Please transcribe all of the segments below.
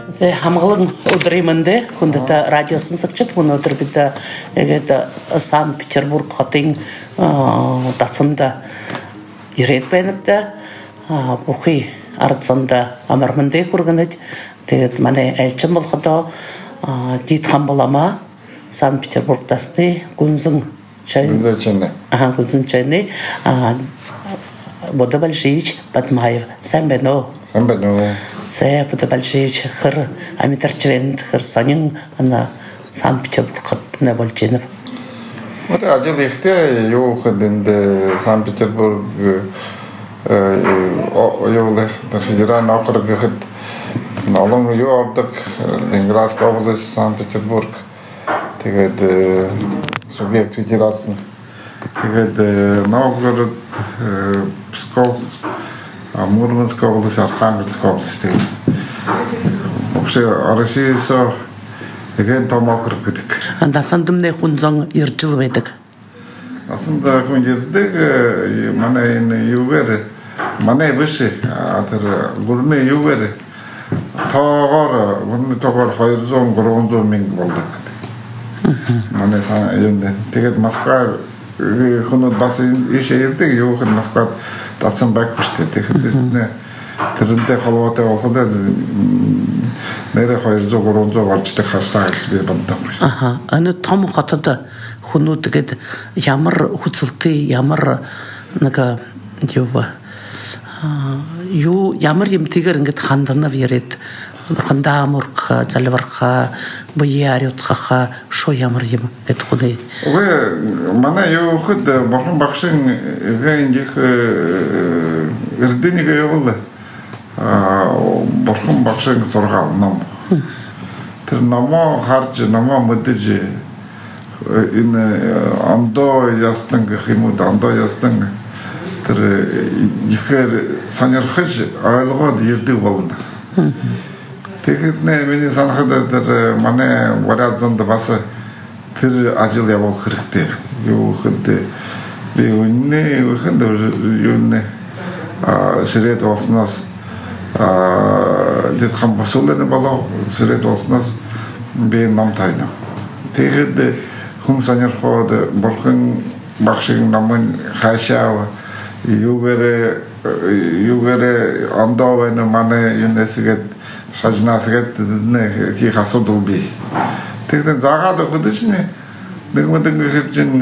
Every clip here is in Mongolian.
Зе хамгалан өдрөмөндө хүндэт радиосын сакчат bunu өдрөбидэ эгэд Санкт-Петербург хотын дацында ирээд байнадаа бүхий арцанда амармандэ хүргэнэж тэгээд манай айлчин болоходоо дид хамбалама Санкт-Петербург дасны гүнзэн чайны Бодобальшевич Батмаев Самбено Це Бодобальшевич хэр амитарчвэнд хэр санин ана Санкт-Петербург не болжинав. Вот ажил ихтэй юу хэдэнд Санкт-Петербург юулах федеральный округ гэхэд налон юу ордог Ленинградская область Санкт-Петербург тэгээд субъект федерации тэгээд Новгород Псков Мурманская область Архангельская область вообще Россиясо эгэн том округ гэдэг. Дасандымны хүнзон иржил байдаг. Асанда хүн ирдэг манай энэ юугаар манай биш тэр гүрний юугаар тоогоор 200-300 мянга болдог. Манай юм дэ. Тэгээд Москва хүнүүд бас ийшээ ирдэг юу хэд Москвад датсан байхгүй шүү дээ. Тэгэхээр тэрнтэй холбоотой болоход нэрээ 200-300 орчтой харсаа гэж би боддог. Аны том хотод хүнүүд гээд ямар хүчилтэй ямар нэг юу ямар юмтэйгэр ингээд ханданав яриад хандаа мөрх залварха баяриутха шо ямар юм гэд хүнээ. Ой манай юу хэд бурхан багшин гэнжих эрдэнэг явуул бурхан багшин сургаал ном. Тэр номоо харж номоо мэдэж энэ андоо ястан гэх юм уу андоо ястан тэр ихэр сонирхож ойлгоод ирдэг болно. Тэгээд миний санахад тэр манай вариацонд бас тэр ажил явуулах хэрэгтэй. Юу хэдэ би үнэ үхэнд юунэ ширээд болсноос дэд хам босуулны болоо ширээд болсноос би ном тайна. Тэгээд хүн сонирхоод бурхан багшийн номын хаашаа юугээр андоо байна манай юнэсгээд шажнасгээд нэг асуудал бий. Тэгээд заагаад өгдөж нэг мэдэн чинь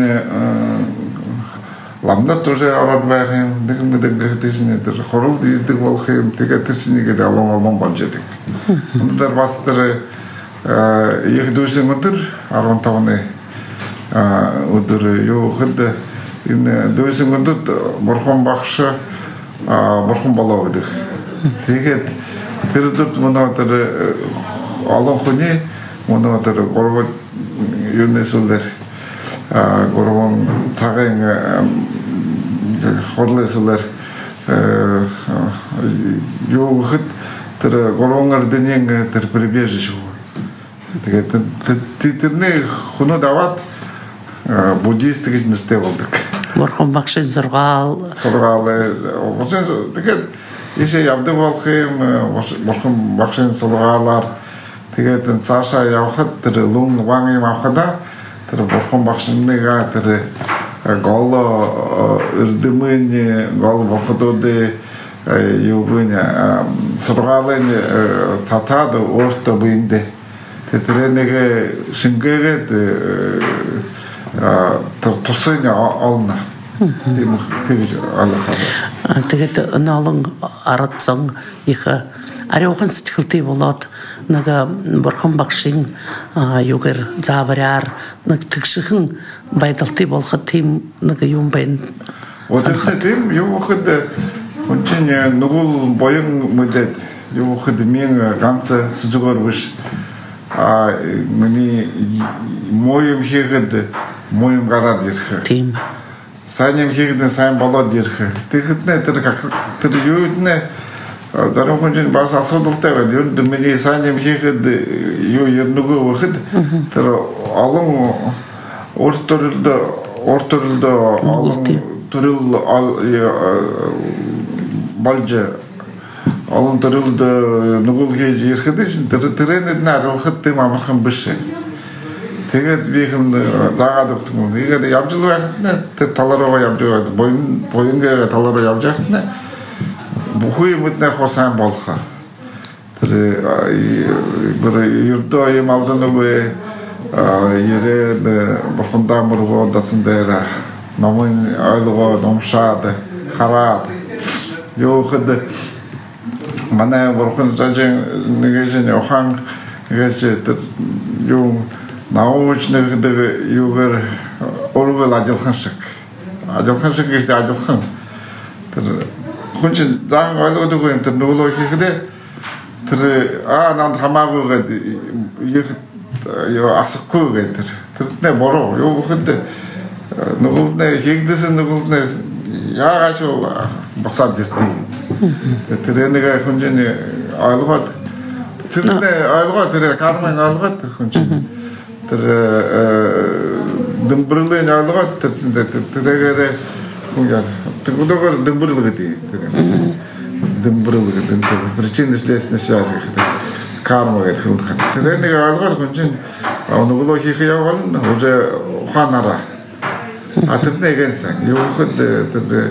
ламнар тоже ороод байх юм. Нэг мэдэн чинь тэр хорол ийдэг болох юм. Тэгээд тэр чинь нэг алон болж идэг. Өнөөдөр бас тэр их дүүсэн өдөр 15-ны өдөр юу хэд энэ дүүсэн өдөрт бурхан багш бурхан болоо гэдэг. Тэгээд тэр өдөрт өнөөдөр олон хүний өнөөдөр гурван юунесулэр гурван цагаан хорлесулэр юу хэд тэр гурван ардынын тэр прибежище. Тэгээд тэрний хүнүүд аваад буддист гэж нэртэй болдог. Бурхан багшийн сургаал тэгээд ийшээ явдаг болох юм бурхан багшийн сургаалаар тэгээд цаашаа явхад тэр лун ван юм авахда тэр бурхан багшныгаа тэр гол эрдэмэн гол бурхадууд юу вэ сургаалын татаад өөртөө биендээ тэр нэг шингээгээд тусын олно. Тэгээд ноолон аратсан их ариухан сэтгэлтэй болоод нэг бурхан багшийн юугаар заавараар нэг тэгшхэн байдалтай болоход тийм нэг юм байна. Өөрөөр тийм юу хэд хүнчин нүгэл боён мэдэд юу хэд мен ганц сүзгээр биш миний моим хийхэд моим гараад ирэх. Тийм. Сайн юм хийгээд сайн болоод ирэх. Тэгэхэд тэр юу нэ зарим хүн бас асуудалтай байна. Юу миний сайн юм хийгээд юу ярнугүй байхад тэр олон урт төрөлд олон төрөл болж Олон төрөлд нүгэл хийж ирэхэд чинь тренед наралхад тийм амархан биш. Тэгээд би хэн заагаад өгдөг юм. Тэгээд явж л байхад нэ тэр талаараа явж байгаа боингээ талаараа явж байхад нэ бүхий юмднээ хосан болохоо. Тэр ердөө юм алдан үгүй ярэ бохондаа мөргөө дасан дээр номын ойлгоо номшаад хараад ёохд манай бурхан зажин нэгэн охан гэж юу научных юугэр оргол ажиллахан шиг гэж ажиллахан тэр хүн чинь заан ойлгодог юм тэр нөгөө хийхдээ тэр нанд хамаагүй гэдэг юу асахгүй гэдэг тэр нэ бороо юу хөнд нөгөөдөө хийгдэсэн нөгөөдөө яагаад ч босаад ирдэг. Тэр нэг хүн чинь ойлгоод тэр ойлгоод тэр кармын ойлгоод хүн чинь тэр дэмбэрлэн ойлгоод тэрээр хүн яа тэгвэл дэмбэрлэг гэдэг тэр дэмбэрлэг гэдэг причинно следственная связь гэдэг карма гэдэг хүн. Тэр нэг ойлгоод хүн чинь нөгөө хийх явал уже ухаанаараа тэр нэгэнсэн юу хөд тэр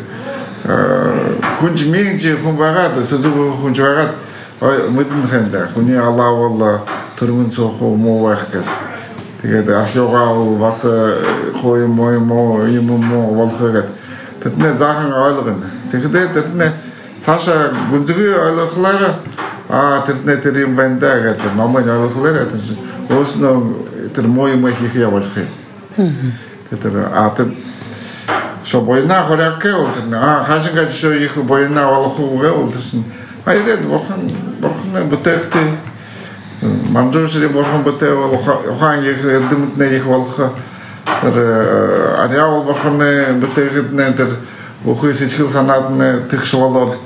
хүн чинь хүн байгаад сүзэг хүн байгаад мэдэн хэнда хүний алаавал төрмөн цохоо муу байх гэж тэгээд археогоо бас хой юм болохгээд тэрнээ заахан ойлгоно. Тэгэхээр тэрнээ цаашаа гүнзгий ойлгохлаараа тэрнээ тэр юм байна да гэдэг номыг ойлгохлаараа өөрснөө тэр муу юм хийх явуулах юм. Тэр що бойна хорякке олдна хашинга що їх бойна волохуге олдсн айред борхон бутехти мамжошри борхон бутэ волохан їх эрдэмтнэ їх волох тэр ариавол борхон бутэгднэ тэр өхөө сэтгэл санаадны тэгш болоод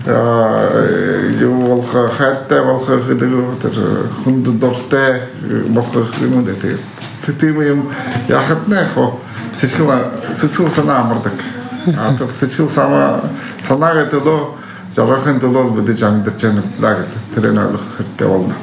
юу волох хайртай болох гэдэг тэр хүнд дуртай болох юм дээ тийм юм яхад нэ хоо сэтгэл санаа амардаг. Тэр сэтгэл санаагаа төлөө жаргахын төлөө бид амьдарч байгаа гэдэг тэрэн ойлгох хэрэгтэй болно.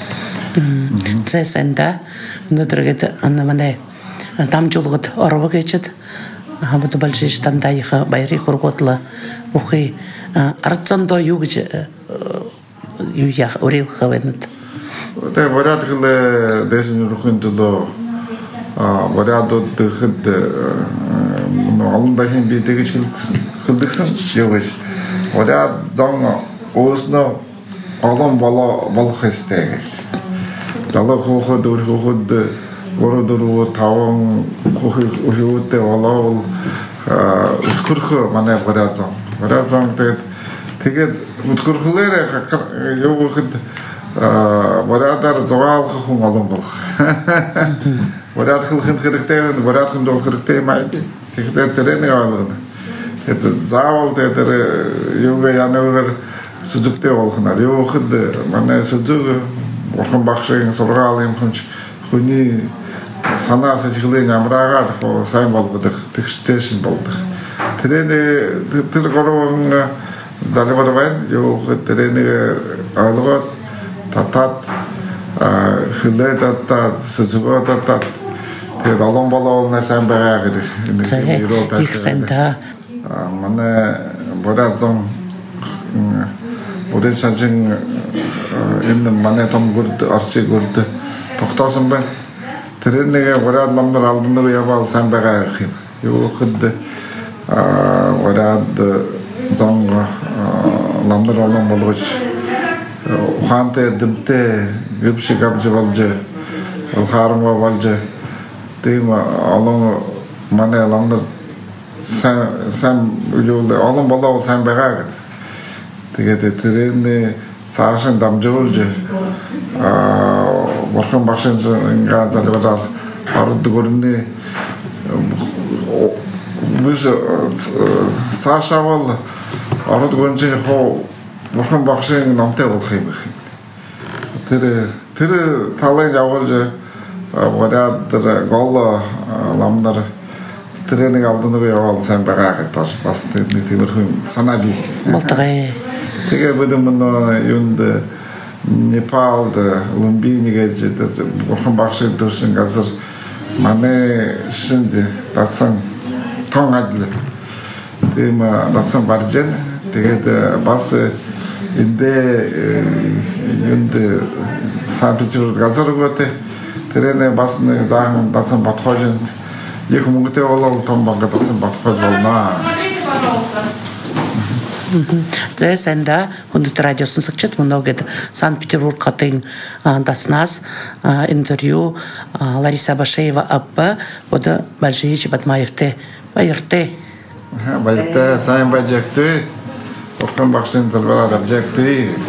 Цэсэнда өнөөдргээд манай дамжуулгад орвог гэжэд хамт большой штандайха баярыг хургуудлаа бүхий арцандоо юу гэж юу яах өрөөлөх хэвэнэт. Тэгээ боряатгал дэшин рухын төлөө вариадууд хэд олон дахин би тэгж хэлдэгсэн юу гэж вариад зам өөрснөө олон болох хэвтэй гэж залуу хөөхөд гөрөдөрөө таван хөөхөдөө болоо өсгөрхөө манай вариад зам тэгээд өсгөрхлөөрэ юу гэхэд вариадаар зугаалах хүн олон болох. Вариад хэлхэн хэрэгтэй, вариад хүндэл хэрэгтэй маяг. Тэгэхээр тэрний ойлгоно. Это заавал тэр юугаа янаагаар сүзэгтэй болох нь. Юу гэхэд манай сүзэг бурхан багшийн сургаал юм хүний санаа сэтгэлийн амраагаар сайн болгодог, тэгштэйшин болдог. Тэр гурван залбар байна. Юу гэхэд тэрний ойлгоод татаад хилээд татаад сүзгөө татаад тэгээд олон болоолна сайн байгаа гэдэг их сэнда манай борязон бодож санжин энэ манай том гурд арси гурд тогтоосон байна. Тэр нэг боряд номер алдан руу яваал сайн байгаа юм. Юу гэхэд боряд зон номер олон болгож ухаантай дэмтэй гүбшиг авч болж хармаа болж тийм олон манай ламдар сайн олон болоо сайн байгаа гэдэг. Тэгээд тэрний цаашаа дамжуулж бурхан багшин ингээ залбираар ордог өрний биш цаашаа бол ордог өрний хоо бурхан багшийн номтой болох юм их. Тэр талын явуулж вариад тэр гол ламдар тренинг алдыны бе ал сен багага таш басты нитимер санаби Болтыгы. теге будем на юнде Непалда Лумбиниге жетет бурхан бакшы дурсын газыр мане шинде датсан тоң адлы тема датсан баржен теге басы инде юнде Санкт-Петербург газыр готе терене басны зам датсан батхожен екі мыңгыте олал томбанга датсан батхож болна Це сенда хундут радиосын сыкчет мында огет Санкт-Петербург катын датснас интервью Лариса Башеева аппа ода Бальжиевич Батмаевте байырте. Байырте сайын байжакты Орхан бакшын залбара рабжакты